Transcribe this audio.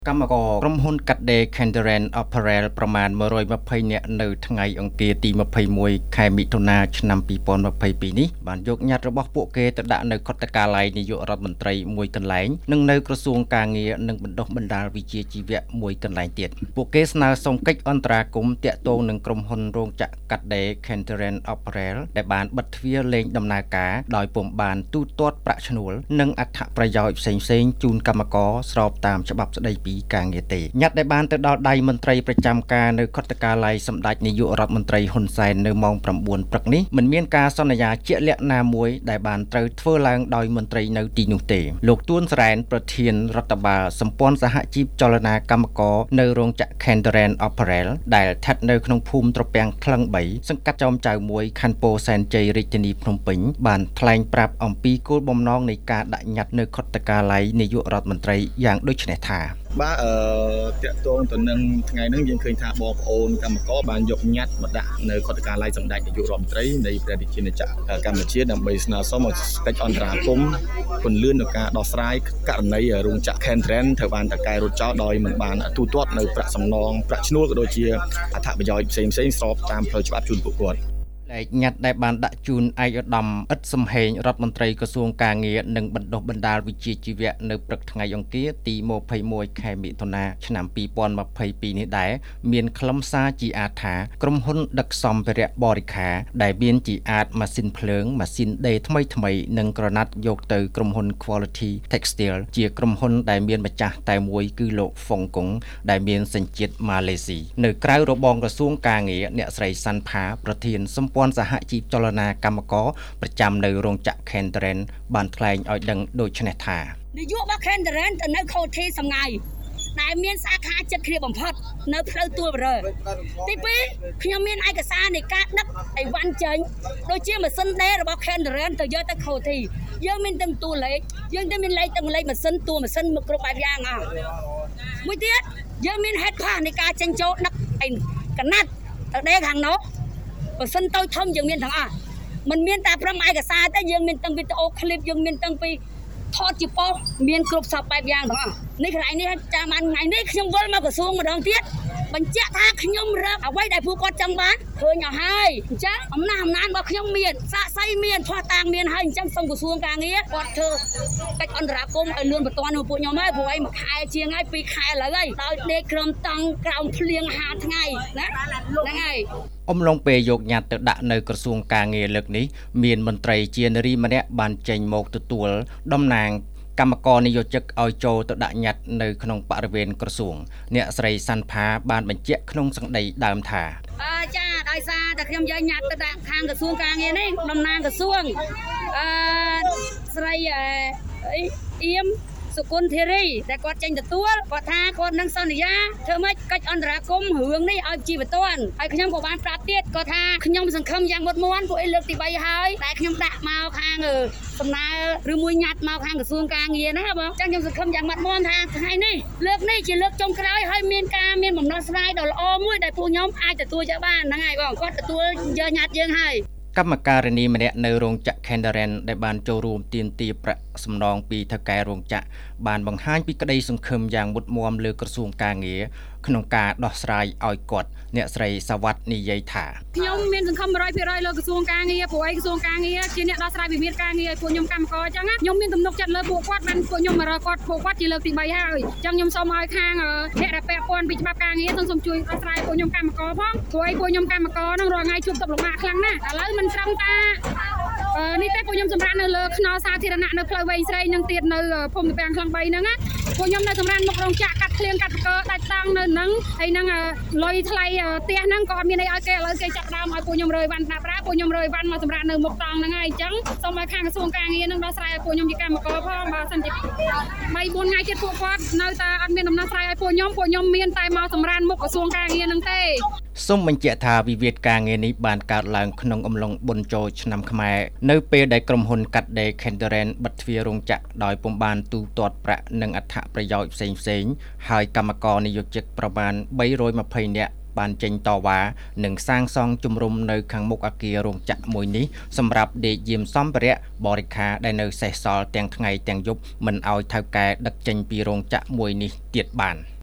កម្មករក្រុមហ៊ុនកាត់ដេរ Kenderan Apparel ប្រមាណ120នាក់នៅថ្ងៃអង្គារទី21ខែមិថុនាឆ្នាំ2022នេះបានយកញត្តិរបស់ពួកគេទៅដាក់នៅខុទ្ទកាល័យនាយករដ្ឋមន្ត្រីមួយកន្លែងនិងនៅក្រសួងការងារនិងបណ្ដុះបណ្ដាលវិជ្ជាជីវៈមួយកន្លែងទៀតពួកគេស្នើសុំកិច្ចអន្តរាគមន៍ទាក់ទងនឹងក្រុមហ៊ុនរោងចក្រកាត់ដេរ Kenderan Apparel ដែលបានបិទទ្វារលែងដំណើរការដោយពុំបានទូទាត់ប្រាក់ឈ្នួលនិងអត្ថប្រយោជន៍ផ្សេងៗជូនកម្មករស្របតាមច្បាប់ស្ដីពីការងារទេញត្តិដែលបានទៅដល់ដៃមន្ត្រីប្រចាំការនៅខុទ្ទកាល័យសម្ដេចនាយករដ្ឋមន្ត្រីហ៊ុនសែននៅម៉ោង 9 ព្រឹកនេះមិនមានការសន្យាជាក់លាក់ណាមួយដែលបានត្រូវធ្វើឡើងដោយមន្ត្រីនៅទីនោះទេលោកទួនសរ៉ែនប្រធានរដ្ឋបាលសម្ព័ន្ធសហជីពចលនាកម្មករនៅរោងចក្រ Kenderan Apparel ដែលស្ថិតនៅក្នុងភូមិត្រពាំងក្លឹង3សង្កាត់ចោមចៅ1ខណ្ឌពោធិ៍សែនជ័យរាជធានីភ្នំពេញបានថ្លែងប្រាប់អំពីគោលបំណងនៃការដាក់ញត្តិនៅខុទ្ទកាល័យនាយករដ្ឋមន្ត្រីយ៉ាងដូចនេះថាបាទតាក់ទងទៅនឹងថ្ងៃហ្នឹងយើងឃើញថាបងប្អូនកម្មករបានយកញត្តិមកដាក់នៅខុទ្ទកាល័យសម្ដេចនាយករដ្ឋមន្ត្រីនៃព្រះរាជាណាចក្រកម្ពុជាដើម្បីស្នើសុំឲ្យកិច្ចអន្តរាគមន៍ពន្លឿនក្នុងការដោះស្រាយករណីរោងចក្រ Kenderan ត្រូវបានតកែរត់ចោលដោយមិនបានទូទាត់នៅប្រាក់សំណងប្រាក់ឈ្នួលក៏ដូចជាអត្ថប្រយោជន៍ផ្សេងៗស្របតាមផ្លូវច្បាប់ជូនពួកគាត់ញត្តិដែលបានដាក់ជូនឯកឧត្តមឥតសំហេងរដ្ឋមន្ត្រីក្រសួងការងារនិងបណ្ដុះបណ្ដាលវិជ្ជាជីវៈនៅព្រឹកថ្ងៃអង្គារទី21ខែមិថុនាឆ្នាំ2022នេះដែរមានខ្លឹមសារជាអាចថាក្រុមហ៊ុនដឹកសម្ភារៈបរិក្ខារដែលមានជាអាចម៉ាស៊ីនភ្លើងម៉ាស៊ីនដេរថ្មីនិងក្រណាត់យកទៅក្រុមហ៊ុន Quality Textile ជាក្រុមហ៊ុនដែលមានម្ចាស់តែមួយគឺលោកហ្វុងកុងដែលមានសញ្ជាតិម៉ាឡេស៊ីនៅក្រៅរបងក្រសួងការងារអ្នកស្រីសាន់ផាប្រធានសម្ព័ន្ធសហជីពចលនាកម្មករប្រចាំនៅរោងចក្រ Kenderan បានថ្លែងឲ្យដឹងដូចនេះថានាយករបស់ Kenderan ទៅនៅខូធីសម្ងាយដែលមានសាខាចិត្តគ្រាបំផុតនៅផ្លូវទួលបរើទី2ខ្ញុំមានឯកសារនៃការដឹកអីវ៉ាន់ចេញដូចជាម៉ាស៊ីនដេររបស់ Kenderan ទៅយកទៅខូធីយើងមានទាំងតួលេខយើងទៅមានលេខទាំងលេខម៉ាស៊ីនតួម៉ាស៊ីនមកគ្រប់បែបយ៉ាងអស់មួយទៀតយើងមានហេតុផលនៃការចេញចូលដឹកអីកណាត់ទៅដេរខាងនោះបើសិនតូចធំយើងមានទាំងអស់មិនមានតែព្រមឯកសារទេយើងមានទាំងវីដេអូឃ្លីបយើងមានទាំងពីថតជាប៉ុស្តិ៍មានគ្រប់សពបែបយ៉ាងទាំងអស់នេះកន្លែងនេះចាំបានថ្ងៃនេះខ្ញុំវិលមកក្រសួងម្ដងទៀតបញ្ជាក់ថាខ្ញុំរកអ្វីដែលពួកគាត់ចង់បានឃើញអស់ហើយអញ្ចឹងអំណះអំណានរបស់ខ្ញុំមានសាក្សីមានផោះតាងមានហើយអញ្ចឹងសូមក្រសួងការងារគាត់ធ្វើកិច្ចអន្តរាគមន៍ឲ្យលឿនបន្ទាន់នឹងពួកខ្ញុំហើយព្រោះអីមួយខែជាងហើយ2ខែឥឡូវហើយដោយដេកក្រំតង់ក្រោមភ្លៀង50ថ្ងៃណាហ្នឹងហើយអំឡុងពេលយកញត្តិទៅដាក់នៅក្រសួងការងារលើកនេះមានមន្ត្រីជានារីម្នាក់បានចេញមកទទួលតំណាងកម្មករនយោជិកឲ្យចូលទៅដាក់ញត្តិនៅក្នុងបរិវេណក្រសួងអ្នកស្រីសាន់ផាបានបញ្ជាក់ក្នុងសម្ដីដើមថាចាដោយសារតែខ្ញុំយកញត្តិទៅដាក់ខាងក្រសួងការងារនេះតំណាងក្រសួងស្រីអៀមសុគន្ធធីរីតែគាត់ចេញទទួលគាត់ថាគាត់នឹងសន្យាធ្វើម៉េចកិច្ចអន្តរាគមន៍រឿងនេះឲ្យជីវតនហើយខ្ញុំក៏បានប្រាប់ទៀតគាត់ថាខ្ញុំសង្ឃឹមយ៉ាងមុតមាន់ពួកឯងលើកទី3ហើយតែខ្ញុំដាក់មកខាងសំណើឬមួយញត្តិមកខាងក្រសួងការងារណាបងចឹងខ្ញុំសង្ឃឹមយ៉ាងមុតមាន់ថាថ្ងៃនេះលើកនេះជាលើកចុងក្រោយហើយមានបំណងស្រាយដ៏ល្អមួយដែលពួកខ្ញុំអាចទទួលយកបានហ្នឹងហើយបងគាត់ទទួលយកញត្តិយើងហើយកម្មការិនីម្នាក់នៅរោងចក្រ Kenderan ដែលបានចូលរួមទាមទារប្រាក់សំណងពីថៅកែរោងចក្របានបង្ហាញពីក្តីសង្ឃឹមយ៉ាងមុតមាំលើក្រសួងការងារក្នុងការដោះស្រាយឲ្យគាត់អ្នកស្រីសវັດនិយាយថាខ្ញុំមានសង្ឃឹម 100% លើក្រសួងការងារព្រោះឯក្រសួងការងារជាអ្នកដោះស្រាយវិវាទការងារឲ្យពួកខ្ញុំកម្មករអញ្ចឹងខ្ញុំមានទំនុកចិត្តលើពួកគាត់បានពួកខ្ញុំមករកគាត់ពួកគាត់ជាលើកទី3ហើយអញ្ចឹងខ្ញុំសូមឲ្យខាងអ្នកដែលពាក់ព័ន្ធពីច្បាប់ការងារសូមជួយដោះស្រាយពួកខ្ញុំកម្មករផងព្រោះឯពួកខ្ញុំកម្មករនឹងរាល់ថ្ងៃជួបទុក្ខលំបាកខ្លាំងណាស់ឥឡូវមិនត្រឹមតែនេះទេពួកខ្ញុំសម្រាប់នៅលើខ្នល់សាធារណៈនៅផ្លូវវែងស្រីនឹងទៀតនៅភូមិត្រពាំងក្លឹង3ហ្នឹងណាពួកខ្ញុំនៅសម្រាប់មុខរោងចក្រកាត់ភ្លៀងកាត់បកដាច់តង់នៅហ្នឹងហើយនឹងលុយថ្លៃផ្ទះហ្នឹងក៏អត់មានអីឲ្យគេឥឡូវគេចាប់ដើមឲ្យពួកខ្ញុំរើវ៉ាន់ប្រើពួកខ្ញុំរើវ៉ាន់មកសម្រាប់នៅមុខតង់ហ្នឹងហើយអញ្ចឹងសូមឲ្យខាងក្រសួងការងារនឹងដោះស្រាយឲ្យពួកខ្ញុំជាកម្មករផងបើសិនជា3 4ថ្ងៃទៀតពួកគាត់នៅតែអត់មានដំណោះស្រាយឲ្យពួកខ្ញុំមានតែមកសម្រាប់មុខក្រសួងការងារហ្នឹងទេសូមបញ្ជាក់ថាវិវាទការងារនេះបានកើតឡើងក្នុងអំឡុងបុណ្យចូលឆ្នាំខ្មែរនៅពេលដែលក្រុមហ៊ុនកាត់ដេរ Kenderan បិទទ្វាររោងចក្រដោយពុំបានទូទាត់ប្រាក់និងអត្ថប្រយោជន៍ផ្សេងៗហើយកម្មករនិយោជិតប្រមាណ320នាក់បានចេញតវ៉ានិងសាងសង់ជំរំនៅខាងមុខអគាររោងចក្រមួយនេះសម្រាប់ដេកយាមសម្ភារៈបរិក្ខារដែលនៅសេសសល់ទាំងថ្ងៃទាំងយប់មិនឲ្យថៅកែដឹកចេញពីរោងចក្រមួយនេះទៀតបាន